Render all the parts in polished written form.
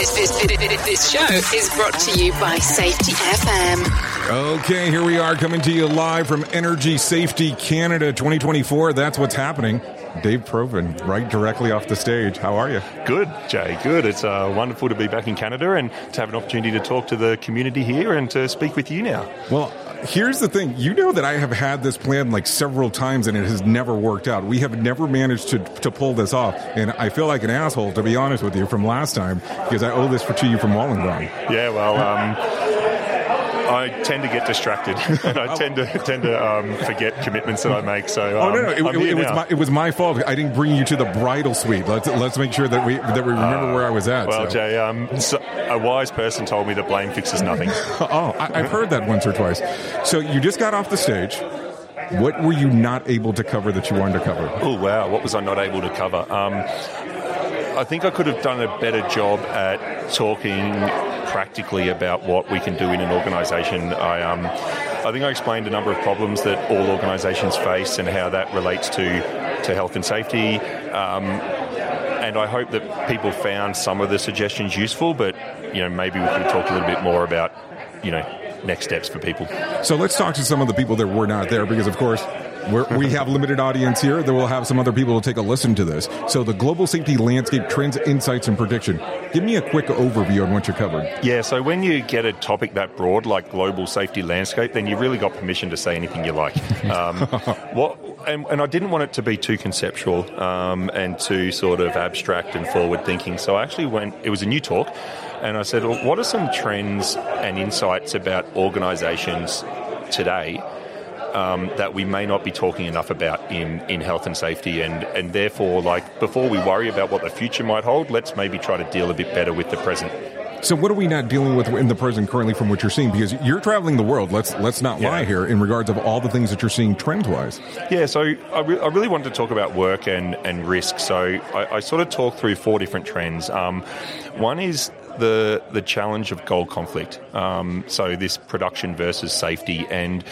This show is brought to you by Safety FM. Okay, here we are coming to you live from Energy Safety Canada 2024. That's what's happening. Dave Provin, right directly off the stage. How are you? Good, Jay. Good. It's wonderful to be back in Canada and to have an opportunity to talk to the community here and to speak with you now. Well, here's the thing. You know that I have had this plan like several times and it has never worked out. We have never managed to pull this off. And I feel like an asshole, to be honest with you, from last time because I owe this to you from Wollongong. Yeah, well, I tend to get distracted. And I tend to forget commitments that I make. So no. It was my fault. I didn't bring you to the bridal suite. Let's make sure that we remember where I was at. Well, Jay, a wise person told me that blame fixes nothing. I've heard that once or twice. So you just got off the stage. What were you not able to cover that you wanted to cover? Oh, wow. What was I not able to cover? I think I could have done a better job at talking practically about what we can do in an organisation. I think I explained a number of problems that all organisations face and how that relates to health and safety. And I hope that people found some of the suggestions useful, but maybe we could have talked a little bit more about next steps for people. So let's talk to some of the people that were not there, because of course we have limited audience here. Then we'll have some other people to take a listen to this. So the global safety landscape, trends, insights, and prediction. Give me a quick overview on what you covered. Yeah, so when you get a topic that broad, like global safety landscape, then you've really got permission to say anything you like. And I didn't want it to be too conceptual and too sort of abstract and forward-thinking. So I actually it was a new talk, and I said, well, what are some trends and insights about organisations today that we may not be talking enough about in health and safety, and therefore, before we worry about what the future might hold, let's maybe try to deal a bit better with the present. So what are we not dealing with in the present currently from what you're seeing? Because you're traveling the world, let's not lie here, in regards of all the things that you're seeing trend-wise. Yeah, so I really wanted to talk about work and risk. So I sort of talked through 4 different trends. One is the challenge of goal conflict. So this production versus safety, and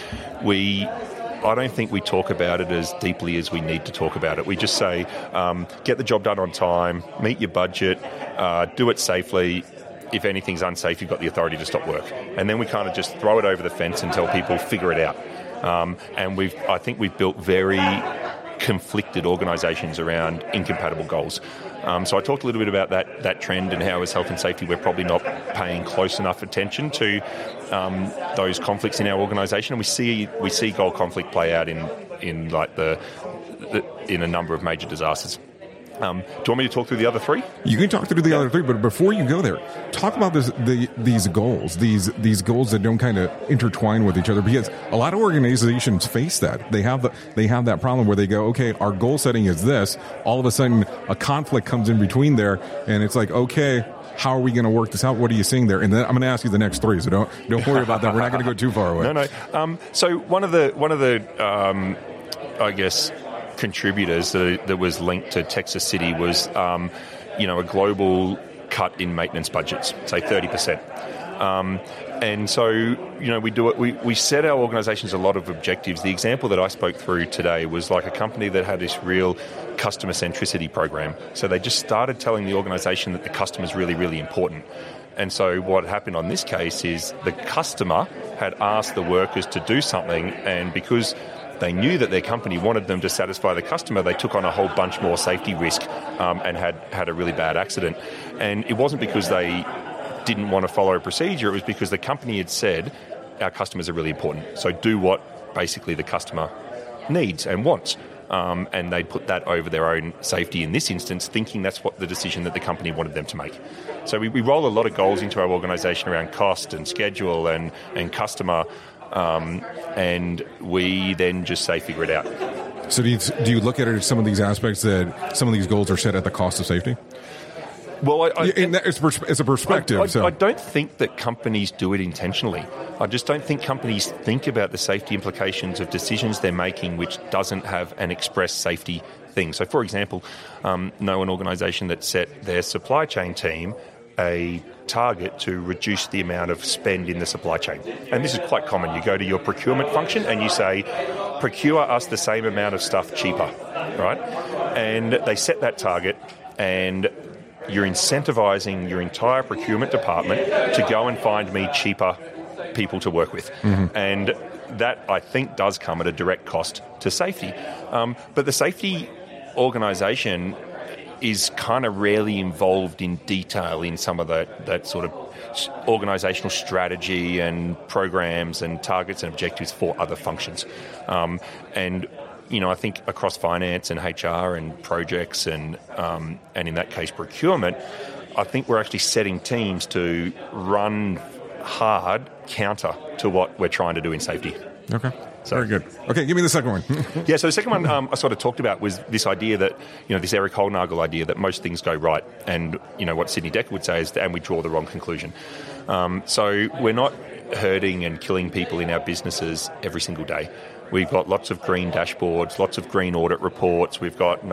I don't think we talk about it as deeply as we need to talk about it. We just say, get the job done on time, meet your budget, do it safely. If anything's unsafe, you've got the authority to stop work. And then we kind of just throw it over the fence and tell people, figure it out. And I think we've built very conflicted organisations around incompatible goals. So I talked a little bit about that trend and how as health and safety we're probably not paying close enough attention to those conflicts in our organisation. And we see goal conflict play out in a number of major disasters. Do you want me to talk through the other 3? You can talk through the other 3, but before you go there, talk about these goals, these goals that don't kind of intertwine with each other, because a lot of organizations face that. They have that problem where they go, okay, our goal setting is this. All of a sudden, a conflict comes in between there, and it's like, okay, how are we going to work this out? What are you seeing there? And then I'm going to ask you the next 3, so don't worry about that. We're not going to go too far away. No. So one of the I guess, contributors that was linked to Texas City was, a global cut in maintenance budgets, say 30%. And so, we do it. We set our organisations a lot of objectives. The example that I spoke through today was like a company that had this real customer centricity program. So they just started telling the organisation that the customer is really, really important. And so what happened on this case is the customer had asked the workers to do something, and because they knew that their company wanted them to satisfy the customer, they took on a whole bunch more safety risk and had a really bad accident. And it wasn't because they didn't want to follow a procedure, it was because the company had said, our customers are really important, so do what basically the customer needs and wants. And they put that over their own safety in this instance, thinking that's what the decision that the company wanted them to make. So we roll a lot of goals into our organisation around cost and schedule and customer, and we then just say, figure it out. So do you look at it as some of these aspects that some of these goals are set at the cost of safety? Well, it's a perspective. I don't think that companies do it intentionally. I just don't think companies think about the safety implications of decisions they're making which doesn't have an express safety thing. So, for example, know an organisation that set their supply chain team a target to reduce the amount of spend in the supply chain. And this is quite common. You go to your procurement function and you say, procure us the same amount of stuff cheaper, right? And they set that target, and you're incentivizing your entire procurement department to go and find me cheaper people to work with. And that, I think, does come at a direct cost to safety. But the safety organisation is kind of rarely involved in detail in some of that sort of organisational strategy and programs and targets and objectives for other functions. And I think across finance and HR and projects and in that case procurement, I think we're actually setting teams to run hard counter to what we're trying to do in safety. Okay. Very good. Okay, give me the second one. Yeah, so the second one I sort of talked about was this idea that, this Eric Holnagel idea that most things go right. And, what Sidney Dekker would say is, and we draw the wrong conclusion. So we're not hurting and killing people in our businesses every single day. We've got lots of green dashboards, lots of green audit reports. We've got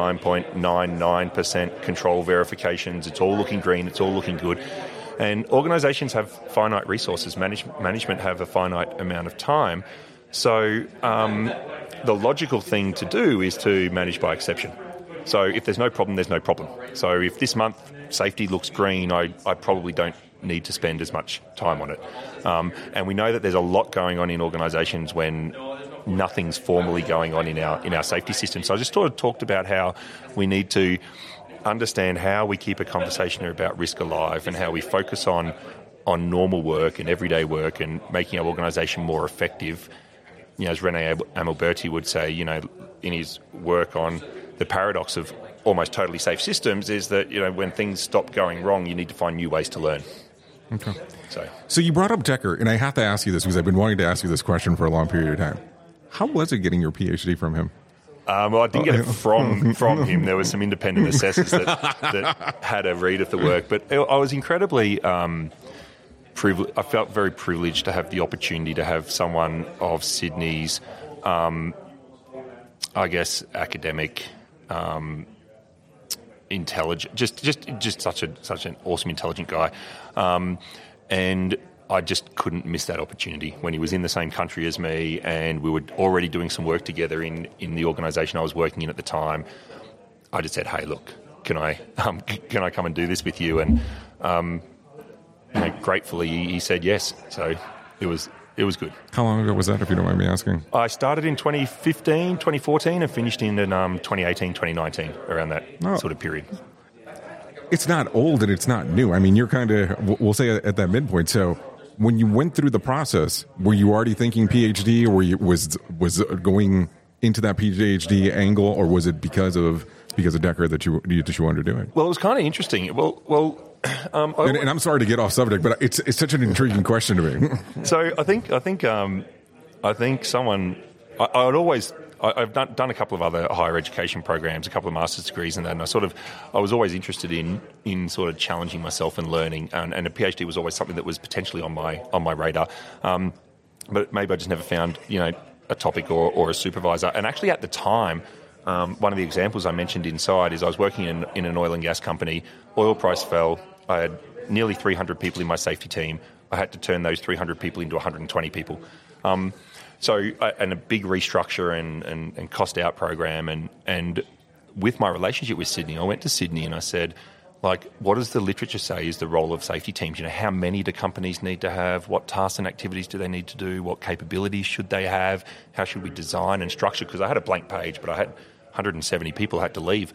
99.99% control verifications. It's all looking green. It's all looking good. And organisations have finite resources. Management have a finite amount of time. So the logical thing to do is to manage by exception. So if there's no problem, there's no problem. So if this month safety looks green, I probably don't need to spend as much time on it. And we know that there's a lot going on in organisations when nothing's formally going on in our safety system. So I just sort of talked about how we need to understand how we keep a conversation about risk alive and how we focus on normal work and everyday work and making our organisation more effective. As René Amilberti would say, in his work on the paradox of almost totally safe systems is that, when things stop going wrong, you need to find new ways to learn. Okay. So you brought up Dekker, and I have to ask you this because I've been wanting to ask you this question for a long period of time. How was it getting your PhD from him? Well, I didn't get it from him. There were some independent assessors that had a read of the work. But I was incredibly I felt very privileged to have the opportunity to have someone of Sydney's, academic, intelligent, just such an awesome, intelligent guy, and I just couldn't miss that opportunity when he was in the same country as me, and we were already doing some work together in the organisation I was working in at the time. I just said, "Hey, look, can I come and do this with you?" And gratefully, he said yes. So it was good. How long ago was that, if you don't mind me asking? I started in 2015, 2014, and finished in 2018, 2019, around that sort of period. It's not old and it's not new. I mean, you're kind of, we'll say at that midpoint. So when you went through the process, were you already thinking PhD, or was going into that PhD angle, or was it because of Dekker that you wanted to do it? Well, it was kind of interesting. And I'm sorry to get off subject, but it's such an intriguing question to me. So I think someone I've done a couple of other higher education programs, a couple of master's degrees and that, and I was always interested in sort of challenging myself and learning, and a PhD was always something that was potentially on my radar. But maybe I just never found a topic or a supervisor. And actually at the time, one of the examples I mentioned inside is I was working in an oil and gas company. Oil price fell. I had nearly 300 people in my safety team. I had to turn those 300 people into 120 people. And a big restructure and cost out program. And with my relationship with Sydney, I went to Sydney and I said, what does the literature say is the role of safety teams? How many do companies need to have? What tasks and activities do they need to do? What capabilities should they have? How should we design and structure? Because I had a blank page, but I had 170 people had to leave.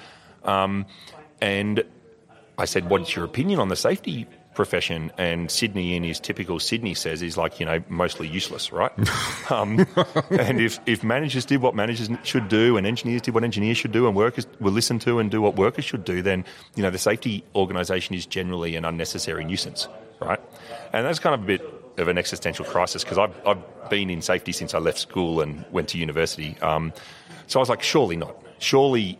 And I said, what's your opinion on the safety profession? And Sydney, in his typical Sydney says, is mostly useless, right? And if managers did what managers should do, and engineers did what engineers should do, and workers were listened to and do what workers should do, then, the safety organisation is generally an unnecessary nuisance, right? And that's kind of a bit of an existential crisis, because I've been in safety since I left school and went to university. So I was like, surely not. Surely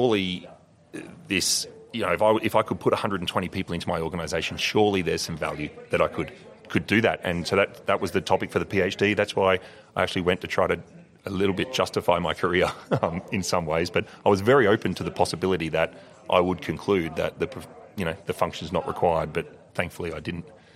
this, if I could put 120 people into my organisation, surely there's some value that I could do that. And so that was the topic for the PhD. That's why I actually went to try to a little bit justify my career in some ways. But I was very open to the possibility that I would conclude that the function's not required. But thankfully, I didn't.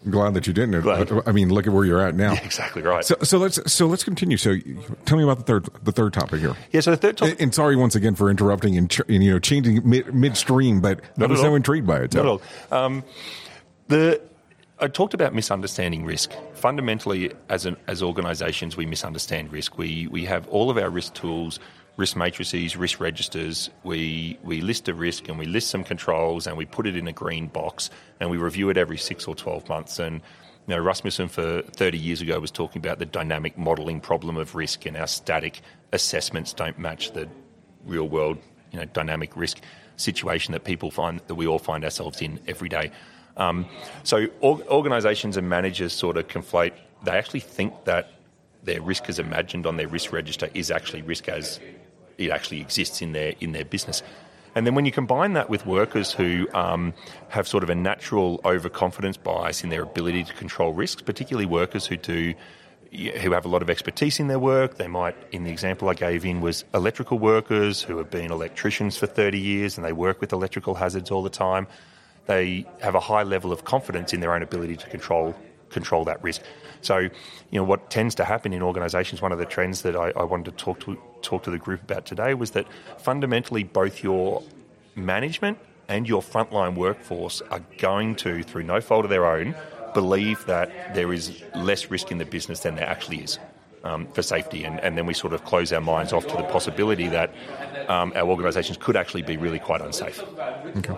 Glad that you didn't. Glad. I mean, look at where you're at now. Yeah, exactly right. So let's continue. So tell me about the third topic here. Yeah. So the third topic. And sorry once again for interrupting and changing midstream, but I was so intrigued by it. Not at all. I talked about misunderstanding risk. Fundamentally, as organisations, we misunderstand risk. We have all of our risk tools, risk matrices, risk registers. We list a risk and we list some controls and we put it in a green box and we review it every 6 or 12 months. And Rasmussen for 30 years ago was talking about the dynamic modelling problem of risk, and our static assessments don't match the real world, dynamic risk situation that we all find ourselves in every day. So organisations and managers sort of conflate. They actually think that their risk as imagined on their risk register is actually risk as it actually exists in their business. And then when you combine that with workers who have sort of a natural overconfidence bias in their ability to control risks, particularly workers who have a lot of expertise in their work. They might, in the example I gave was electrical workers who have been electricians for 30 years and they work with electrical hazards all the time. They have a high level of confidence in their own ability to control that risk. So, what tends to happen in organisations, one of the trends that I wanted to talk to the group about today was that fundamentally both your management and your frontline workforce are going to, through no fault of their own, believe that there is less risk in the business than there actually is for safety. And then we sort of close our minds off to the possibility that our organisations could actually be really quite unsafe. Okay.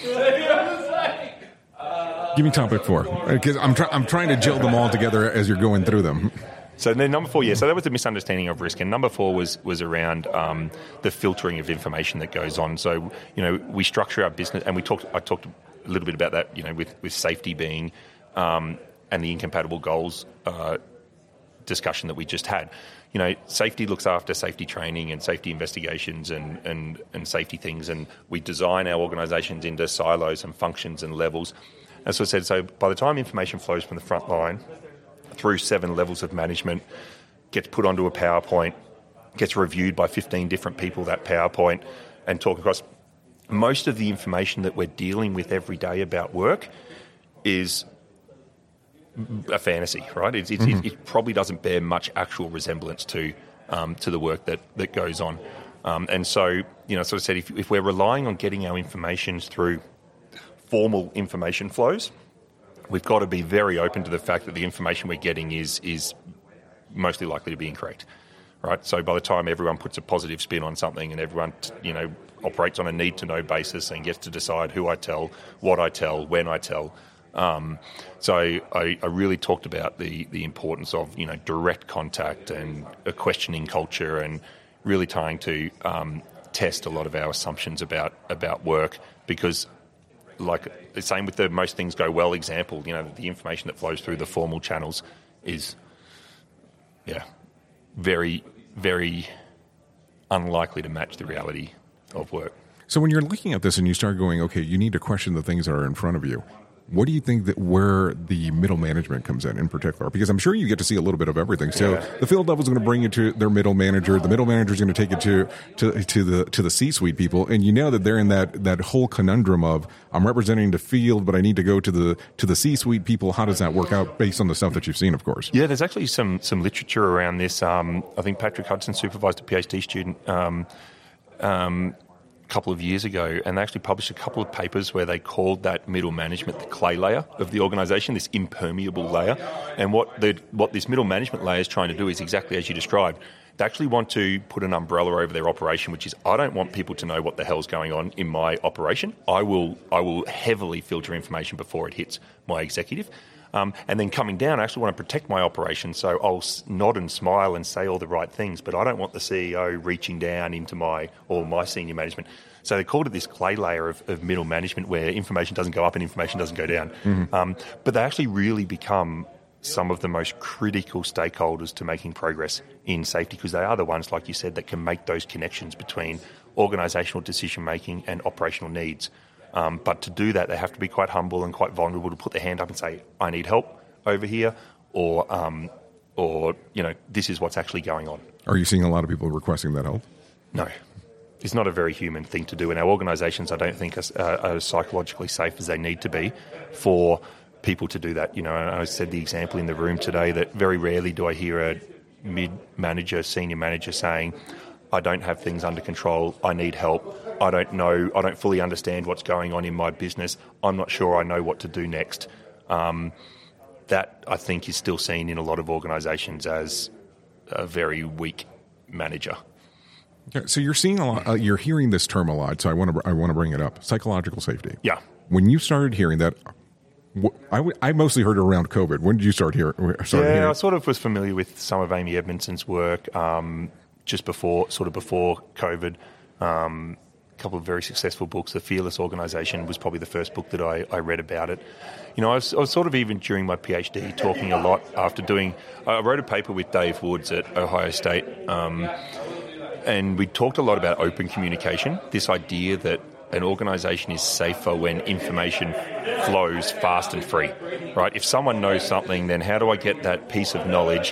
Give me topic 4, because I'm trying to gel them all together as you're going through them. So then number 4, so that was the misunderstanding of risk, and number 4 was around the filtering of information that goes on. So we structure our business, and I talked a little bit about that, with safety being and the incompatible goals discussion that we just had. Safety looks after safety training and safety investigations and safety things, and we design our organisations into silos and functions and levels. As I said, so by the time information flows from the front line through 7 levels of management, gets put onto a PowerPoint, gets reviewed by 15 different people, that PowerPoint, and talk across, most of the information that we're dealing with every day about work is a fantasy, right? It probably doesn't bear much actual resemblance to the work that goes on. And so, sort of said, if we're relying on getting our information through formal information flows, we've got to be very open to the fact that the information we're getting is mostly likely to be incorrect, right? So by the time everyone puts a positive spin on something and everyone, operates on a need-to-know basis and gets to decide who I tell, what I tell, when I tell. So I really talked about the importance of, direct contact and a questioning culture, and really trying to test a lot of our assumptions about work, because like the same with the most things go well example, the information that flows through the formal channels is, very, very unlikely to match the reality of work. So when you're looking at this and you start going, okay, you need to question the things that are in front of you, what do you think that where the middle management comes in particular? Because I'm sure you get to see a little bit of everything. So the field level is going to bring it to their middle manager. The middle manager is going to take it to the C-suite people, and that they're in that whole conundrum of, I'm representing the field, but I need to go to the C-suite people. How does that work out based on the stuff that you've seen, of course? Yeah, there's actually some literature around this. I think Patrick Hudson supervised a PhD student couple of years ago, and they actually published a couple of papers where they called that middle management the clay layer of the organisation, this impermeable layer. And what this middle management layer is trying to do is exactly as you described. They actually want to put an umbrella over their operation, which is, I don't want people to know what the hell's going on in my operation. I will heavily filter information before it hits my executive. And then coming down, I actually want to protect my operation, so I'll nod and smile and say all the right things, but I don't want the CEO reaching down into my senior management. So they called it this clay layer of middle management, where information doesn't go up and information doesn't go down. Mm-hmm. But they actually really become some of the most critical stakeholders to making progress in safety, because they are the ones, like you said, that can make those connections between organisational decision-making and operational needs. But to do that, they have to be quite humble and quite vulnerable to put their hand up and say, I need help over here, or this is what's actually going on. Are you seeing a lot of people requesting that help? No. It's not a very human thing to do. And our organisations, I don't think, are psychologically safe as they need to be for people to do that. And I said the example in the room today that very rarely do I hear a mid-manager, senior manager saying, I don't have things under control, I need help, I don't fully understand what's going on in my business, I'm not sure I know what to do next. That, I think, is still seen in a lot of organisations as a very weak manager. Okay, so you're seeing a lot. You're hearing this term a lot. So I want to bring it up. Psychological safety. Yeah. When you started hearing that, I mostly heard it around COVID. When did you start hearing? I sort of was familiar with some of Amy Edmondson's work just before COVID. A couple of very successful books. The Fearless Organisation was probably the first book that I read about it. I was sort of, even during my PhD, talking a lot after I wrote a paper with Dave Woods at Ohio State, and we talked a lot about open communication, this idea that an organisation is safer when information flows fast and free, right? If someone knows something, then how do I get that piece of knowledge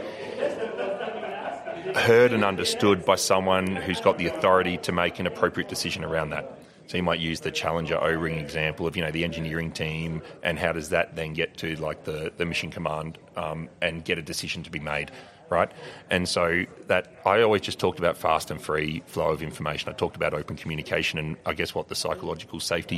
heard and understood by someone who's got the authority to make an appropriate decision around that? So you might use the Challenger O-ring example of, the engineering team, and how does that then get to like the mission command and get a decision to be made, right? And so that I always just talked about fast and free flow of information. I talked about open communication, and I guess what the psychological safety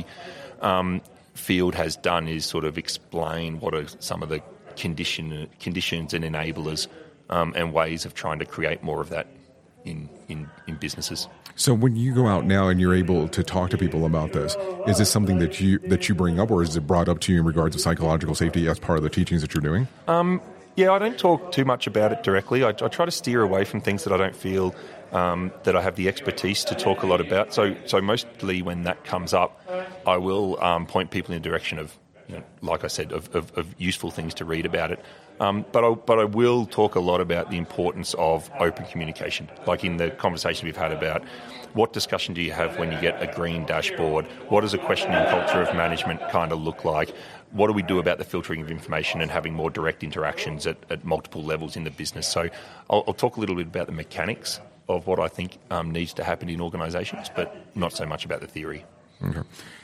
field has done is sort of explain what are some of the conditions and enablers and ways of trying to create more of that in businesses. So when you go out now and you're able to talk to people about this, is this something that you bring up, or is it brought up to you in regards to psychological safety as part of the teachings that you're doing? Yeah, I don't talk too much about it directly. I try to steer away from things that I don't feel that I have the expertise to talk a lot about. So mostly when that comes up, I will point people in the direction of, like I said, of useful things to read about it. But I will talk a lot about the importance of open communication, like in the conversation we've had about what discussion do you have when you get a green dashboard? What does a questioning culture of management kind of look like? What do we do about the filtering of information and having more direct interactions at multiple levels in the business? So I'll talk a little bit about the mechanics of what I think needs to happen in organisations, but not so much about the theory. Okay.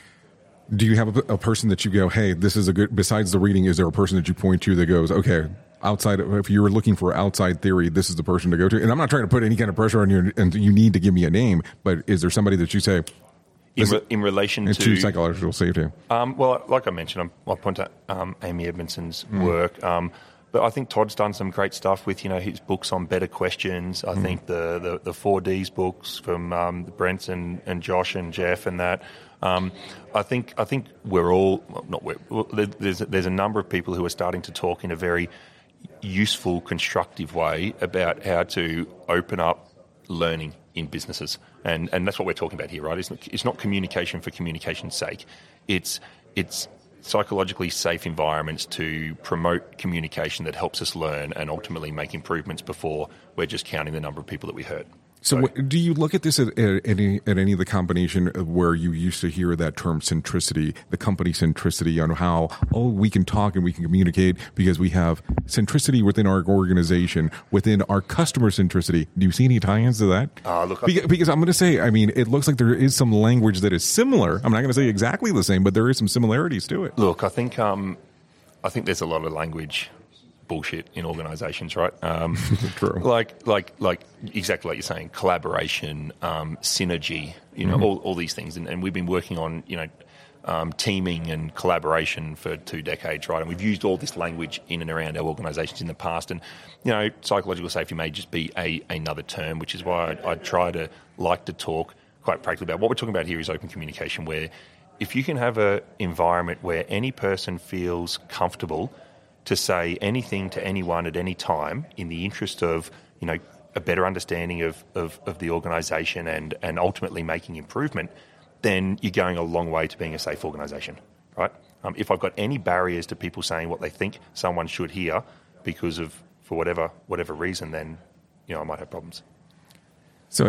Do you have a person that you go, hey, this is a good, besides the reading, is there a person that you point to that goes, okay, outside, if you're looking for outside theory, this is the person to go to? And I'm not trying to put any kind of pressure on you, and you need to give me a name, but is there somebody that you say, in relation to psychological safety? Well, like I mentioned, I'll point to Amy Edmondson's work. But I think Todd's done some great stuff with, his books on better questions. I think the 4Ds books from Brent and Josh and Jeff and that. I think we're all there's a number of people who are starting to talk in a very useful, constructive way about how to open up learning in businesses, and that's what we're talking about here, right? It's not communication for communication's sake. It's psychologically safe environments to promote communication that helps us learn and ultimately make improvements before we're just counting the number of people that we hurt. So do you look at this at any of the combination of where you used to hear that term centricity, the company centricity, on how, we can talk and we can communicate because we have centricity within our organization, within our customer centricity? Do you see any tie-ins to that? Because I'm going to say, it looks like there is some language that is similar. I'm not going to say exactly the same, but there is some similarities to it. Look, I think there's a lot of language bullshit in organisations, right? True. Like exactly like you're saying, collaboration, synergy, all these things, and we've been working on teaming and collaboration for 2 decades, right? And we've used all this language in and around our organisations in the past, and psychological safety may just be another term, which is why I try to like to talk quite practically about what we're talking about here is open communication, where if you can have an environment where any person feels comfortable to say anything to anyone at any time in the interest of, a better understanding of the organisation and ultimately making improvement, then you're going a long way to being a safe organisation, right? If I've got any barriers to people saying what they think someone should hear because of, for whatever reason, then, I might have problems. So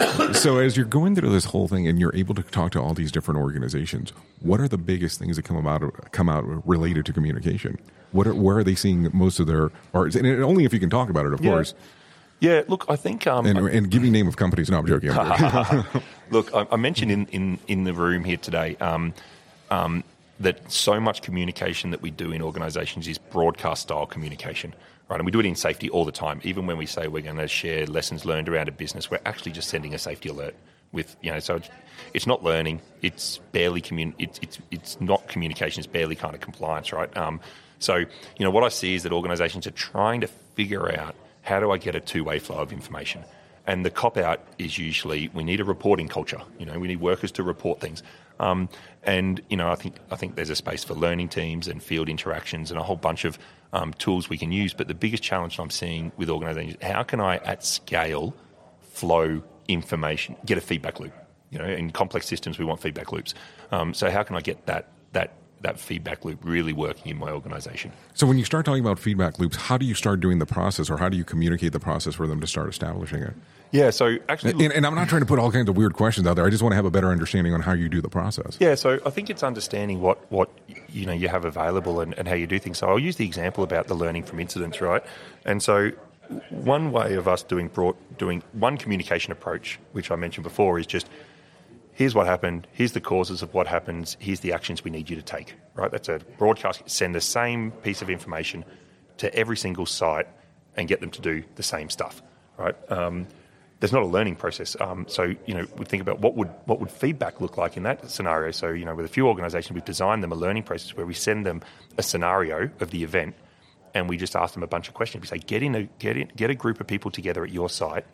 as you're going through this whole thing and you're able to talk to all these different organizations, what are the biggest things that come out related to communication? Where are they seeing most of their parts? And only if you can talk about it, of course. Yeah, look, I think... and give me name of companies. No, I'm joking. Look, I mentioned in the room here today that so much communication that we do in organisations is broadcast-style communication, right? And we do it in safety all the time. Even when we say we're going to share lessons learned around a business, we're actually just sending a safety alert with, so it's not learning, it's barely it's not communication, it's barely kind of compliance, right? So what I see is that organisations are trying to figure out, how do I get a two-way flow of information? And the cop-out is usually, we need a reporting culture. We need workers to report things. I think there's a space for learning teams and field interactions and a whole bunch of tools we can use. But the biggest challenge I'm seeing with organisations, how can I, at scale, flow information, get a feedback loop? In complex systems, we want feedback loops. So how can I get that feedback loop really working in my organisation? So when you start talking about feedback loops, how do you start doing the process, or how do you communicate the process for them to start establishing it? Yeah, so actually... And I'm not trying to put all kinds of weird questions out there. I just want to have a better understanding on how you do the process. Yeah, so I think it's understanding what you have available and how you do things. So I'll use the example about the learning from incidents, right? And so one way of us doing one communication approach, which I mentioned before, is just, here's what happened, here's the causes of what happens, here's the actions we need you to take, right? That's a broadcast. Send the same piece of information to every single site and get them to do the same stuff, right? There's not a learning process. So we think about what would feedback look like in that scenario. So, with a few organisations, we've designed them a learning process where we send them a scenario of the event and we just ask them a bunch of questions. We say, get a group of people together at your site,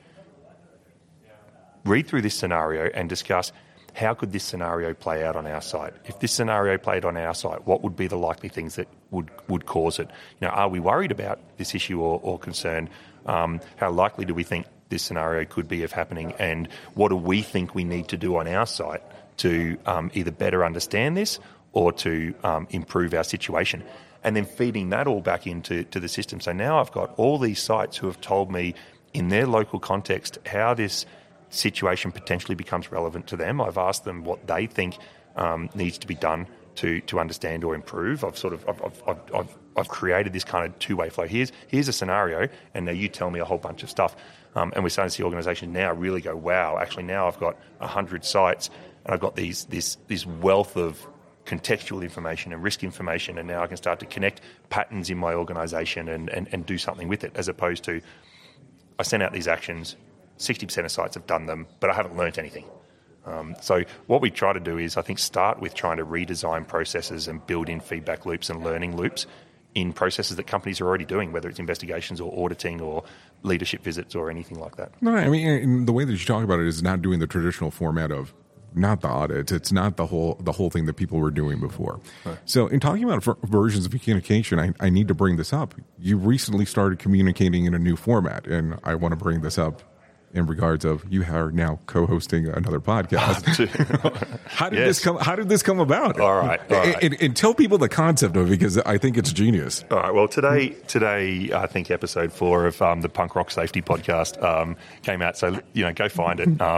read through this scenario and discuss, how could this scenario play out on our site? If this scenario played on our site, what would be the likely things that would cause it? Are we worried about this issue or concern? How likely do we think this scenario could be of happening? And what do we think we need to do on our site to either better understand this or to improve our situation? And then feeding that all back into the system. So now I've got all these sites who have told me in their local context how this situation potentially becomes relevant to them. I've asked them what they think needs to be done to understand or improve. I've created this kind of two-way flow. Here's a scenario, and now you tell me a whole bunch of stuff. And we're starting to see organisations now really go, wow, actually now I've got 100 sites, and I've got this wealth of contextual information and risk information, and now I can start to connect patterns in my organisation and do something with it, as opposed to, I sent out these actions, 60% of sites have done them, but I haven't learnt anything. So what we try to do is, I think, start with trying to redesign processes and build in feedback loops and learning loops in processes that companies are already doing, whether it's investigations or auditing or leadership visits or anything like that. No, I mean, the way that you talk about it is not doing the traditional format of, not the audits. It's not the whole thing that people were doing before. Right. So in talking about versions of communication, I need to bring this up. You recently started communicating in a new format, and I want to bring this up in regards of, you are now co-hosting another podcast. How did this come about? All right. And tell people the concept of it, because I think it's genius. All right. Well, today I think episode 4 of the Punk Rock Safety podcast came out. So go find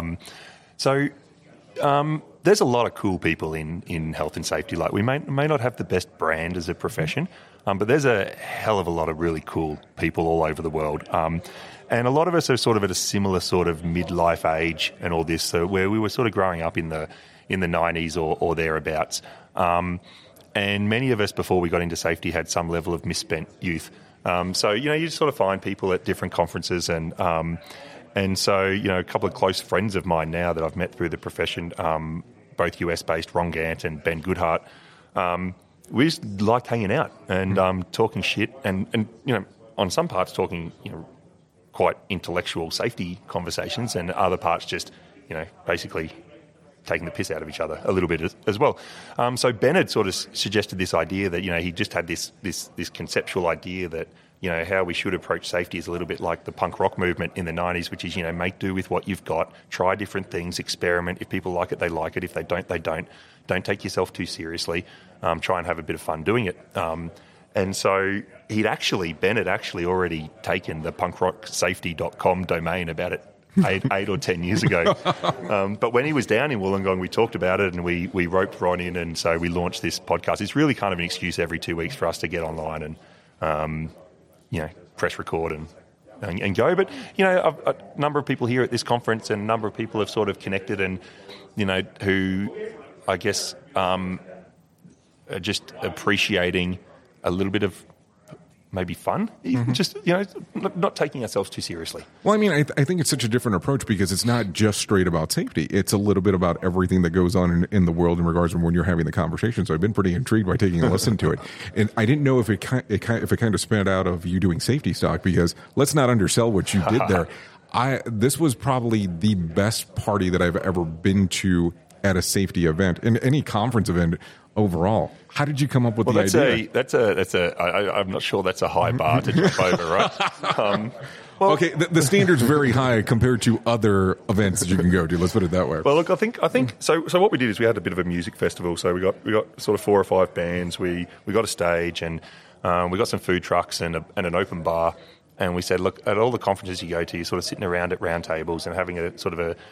it. There's a lot of cool people in health and safety. Like, we may not have the best brand as a profession, but there's a hell of a lot of really cool people all over the world. And a lot of us are sort of at a similar sort of midlife age and all this, so where we were sort of growing up in the 90s or thereabouts. And many of us, before we got into safety, had some level of misspent youth. So you just sort of find people at different conferences and so, a couple of close friends of mine now that I've met through the profession, both US-based, Ron Gant and Ben Goodhart, we just liked hanging out and talking shit and on some parts talking, quite intellectual safety conversations, and other parts just, basically taking the piss out of each other a little bit as well. So Ben had sort of suggested this idea that, he just had this conceptual idea that, how we should approach safety is a little bit like the punk rock movement in the 90s, which is, make do with what you've got, try different things, experiment. If people like it, they like it. If they don't, they don't. Don't take yourself too seriously. Try and have a bit of fun doing it. And so Ben had actually already taken the punkrocksafety.com domain about it 8 or 10 years ago. But when he was down in Wollongong, we talked about it and we roped Ron in, and so we launched this podcast. It's really kind of an excuse every 2 weeks for us to get online and, press record and go. But, a number of people here at this conference and a number of people have sort of connected and, who, I guess, just appreciating a little bit of maybe fun, even just, not taking ourselves too seriously. Well, I mean, I think it's such a different approach because it's not just straight about safety. It's a little bit about everything that goes on in the world in regards to when you're having the conversation. So I've been pretty intrigued by taking a listen to it. And I didn't know if it kind of spanned out of you doing safety stock, because let's not undersell what you did there. This was probably the best party that I've ever been to at a safety event, in any conference event overall. How did you come up with the idea? I'm not sure that's a high bar to jump over, right? Okay, the standard's very high compared to other events that you can go to. Let's put it that way. Well, look, I think so. So what we did is we had a bit of a music festival. So we got sort of 4 or 5 bands. We got a stage, and we got some food trucks and an open bar. And we said, look, at all the conferences you go to, you're sort of sitting around at round tables and having a sort of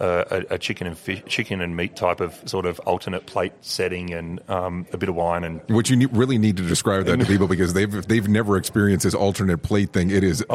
a chicken and meat type of sort of alternate plate setting, and a bit of wine. And what you really need to describe that to people, because they've never experienced this alternate plate thing. It is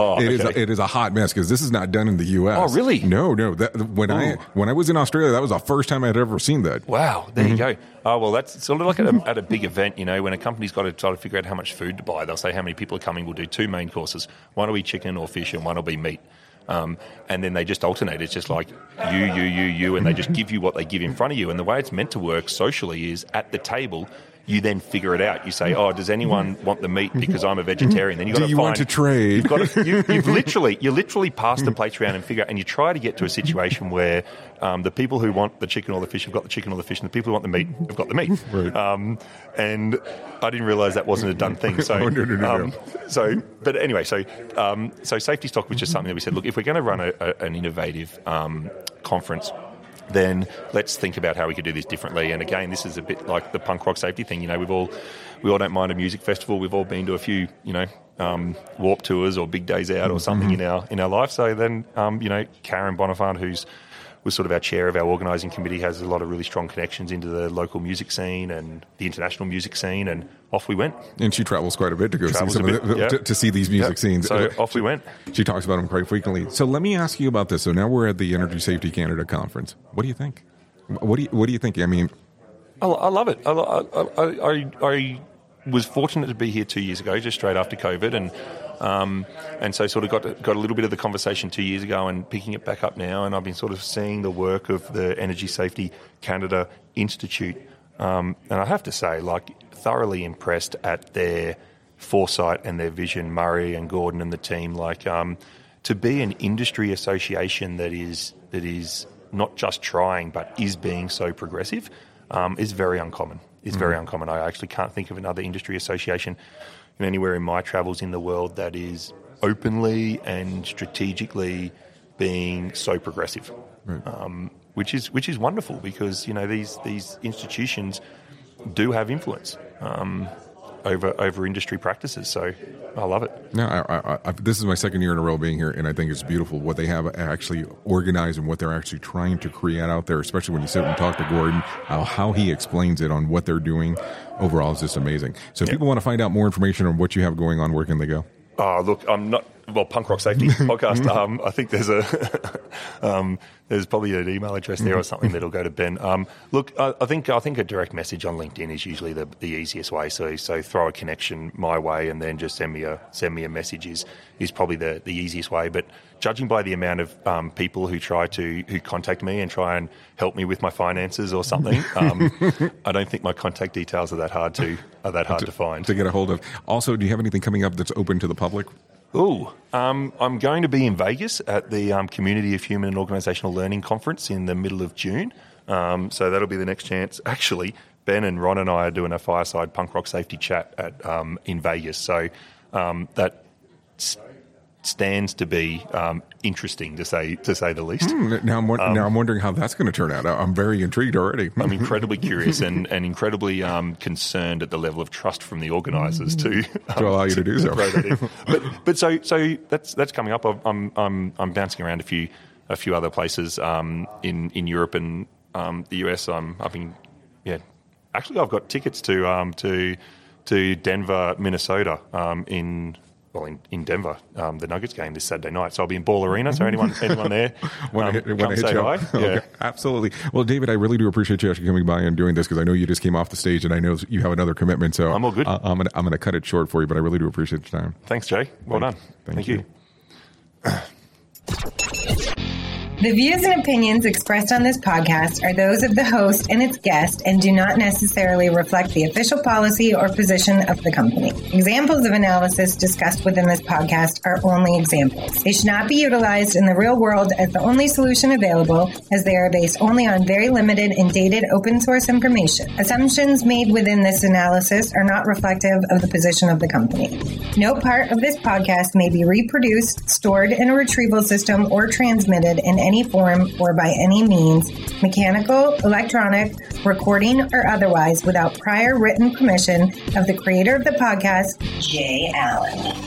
a hot mess, because this is not done in the U.S. Oh, really? No. When I was in Australia, that was the first time I'd ever seen that. Wow, there you go. Oh, well, that's sort of like at a big event, when a company's got to try to figure out how much food to buy. They'll say how many people are coming. We'll do 2 main courses. One will be chicken or fish, and one will be meat. And then they just alternate. It's just like you, and they just give you what they give in front of you. And the way it's meant to work socially is at the table, you then figure it out. You say, "Oh, does anyone want the meat because I'm a vegetarian?" Then you want to trade? You've literally passed the plates around and figure out, and you try to get to a situation where the people who want the chicken or the fish have got the chicken or the fish, and the people who want the meat have got the meat. Right. And I didn't realise that wasn't a done thing. So, no. But anyway, so safety stock was just something that we said, look, if we're going to run an innovative conference, then let's think about how we could do this differently. And again, this is a bit like the punk rock safety thing. We all don't mind a music festival. We've all been to a few, Warp tours or big days out or something in our life. So then, Karen Bonifant, was sort of our chair of our organising committee, has a lot of really strong connections into the local music scene and the international music scene, and off we went. And she travels quite a bit to go see to see these music scenes. So off we went. She talks about them quite frequently. So let me ask you about this. So now we're at the Energy Safety Canada conference. What do you think? What do you think? I mean, I love it. I was fortunate to be here 2 years ago, just straight after COVID, and so sort of got a little bit of the conversation 2 years ago and picking it back up now, and I've been sort of seeing the work of the Energy Safety Canada Institute, and I have to say, thoroughly impressed at their foresight and their vision, Murray and Gordon and the team, to be an industry association that is not just trying but is being so progressive, is very uncommon. Very uncommon. I actually can't think of another industry association anywhere in my travels in the world that is openly and strategically being so progressive, right. Which is wonderful, because these institutions do have influence over industry practices. So I love it. No, this is my second year in a row being here, and I think it's beautiful what they have actually organized and what they're actually trying to create out there, especially when you sit and talk to Gordon, how he explains it on what they're doing. Overall, it's just amazing. So if people want to find out more information on what you have going on, where can they go? Oh, look, I'm not... Well, Punk Rock Safety Podcast. I think there's probably an email address there or something that'll go to Ben. Look, I think a direct message on LinkedIn is usually the easiest way. So throw a connection my way, and then just send me a message is probably the easiest way. But judging by the amount of people who contact me and try and help me with my finances or something, I don't think my contact details are that hard to find to get a hold of. Also, do you have anything coming up that's open to the public? I'm going to be in Vegas at the Community of Human and Organisational Learning Conference in the middle of June. So that'll be the next chance. Actually, Ben and Ron and I are doing a fireside punk rock safety chat in Vegas. So that stands to be interesting, to say the least. Now I'm wondering how that's going to turn out. I'm very intrigued already. I'm incredibly curious and incredibly concerned at the level of trust from the organisers to allow you to do so. But so that's coming up. I'm bouncing around a few other places in Europe and the US. I'm up in Actually, I've got tickets to Denver, Minnesota in in Denver, the Nuggets game this Saturday night. So I'll be in Ball Arena. So anyone there, come say hi. Yeah. Okay, absolutely. Well, David, I really do appreciate you actually coming by and doing this because I know you just came off the stage and I know you have another commitment. So I'm all good. I'm gonna cut it short for you, but I really do appreciate your time. Thanks, Jay. Well done. Thank you. The views and opinions expressed on this podcast are those of the host and its guest and do not necessarily reflect the official policy or position of the company. Examples of analysis discussed within this podcast are only examples. They should not be utilized in the real world as the only solution available, as they are based only on very limited and dated open source information. Assumptions made within this analysis are not reflective of the position of the company. No part of this podcast may be reproduced, stored in a retrieval system, or transmitted in any form or by any means, mechanical, electronic, recording, or otherwise, without prior written permission of the creator of the podcast, Jay Allen.